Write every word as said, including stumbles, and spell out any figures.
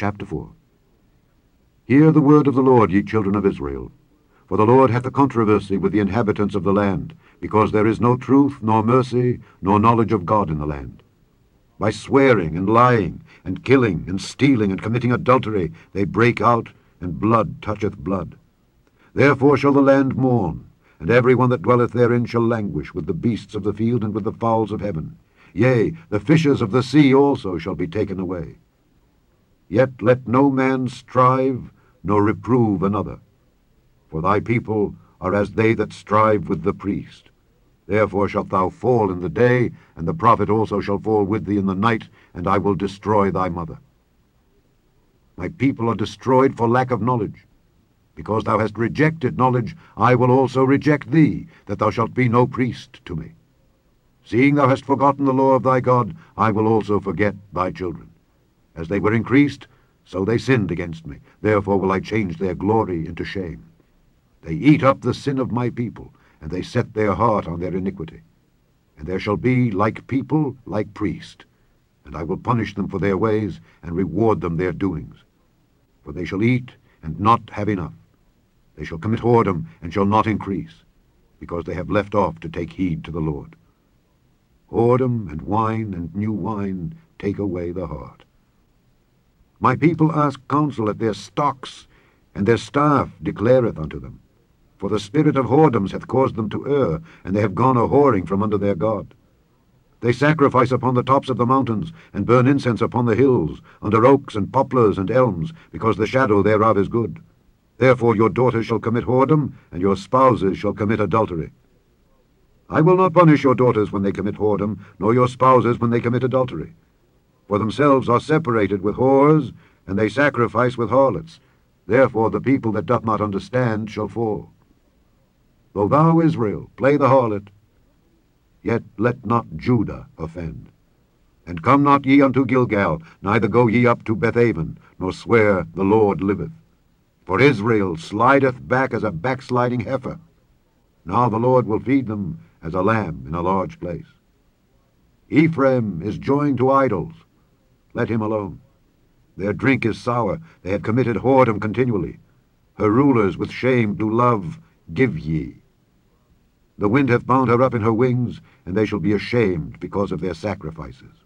chapter four. Hear the word of the Lord, ye children of Israel. For the Lord hath a controversy with the inhabitants of the land, because there is no truth, nor mercy, nor knowledge of God in the land. By swearing and lying, and killing, and stealing, and committing adultery, they break out, and blood toucheth blood. Therefore shall the land mourn, and every one that dwelleth therein shall languish with the beasts of the field and with the fowls of heaven. Yea, the fishes of the sea also shall be taken away. Yet let no man strive, nor reprove another. For thy people are as they that strive with the priest. Therefore shalt thou fall in the day, and the prophet also shall fall with thee in the night, and I will destroy thy mother. My people are destroyed for lack of knowledge. Because thou hast rejected knowledge, I will also reject thee, that thou shalt be no priest to me. Seeing thou hast forgotten the law of thy God, I will also forget thy children. As they were increased, so they sinned against me. Therefore will I change their glory into shame. They eat up the sin of my people, and they set their heart on their iniquity. And there shall be like people, like priest. And I will punish them for their ways, and reward them their doings. For they shall eat, and not have enough. They shall commit whoredom, and shall not increase, because they have left off to take heed to the Lord. Whoredom and wine and new wine take away the heart. My people ask counsel at their stocks, and their staff declareth unto them. For the spirit of whoredoms hath caused them to err, and they have gone a-whoring from under their God. They sacrifice upon the tops of the mountains, and burn incense upon the hills, under oaks and poplars and elms, because the shadow thereof is good. Therefore your daughters shall commit whoredom, and your spouses shall commit adultery. I will not punish your daughters when they commit whoredom, nor your spouses when they commit adultery. For themselves are separated with whores, and they sacrifice with harlots. Therefore the people that doth not understand shall fall. Though thou, Israel, play the harlot, yet let not Judah offend. And come not ye unto Gilgal, neither go ye up to Bethaven, nor swear, the Lord liveth. For Israel slideth back as a backsliding heifer. Now the Lord will feed them as a lamb in a large place. Ephraim is joined to idols. Let him alone. Their drink is sour. They have committed whoredom continually. Her rulers with shame do love, give ye. The wind hath bound her up in her wings, and they shall be ashamed because of their sacrifices.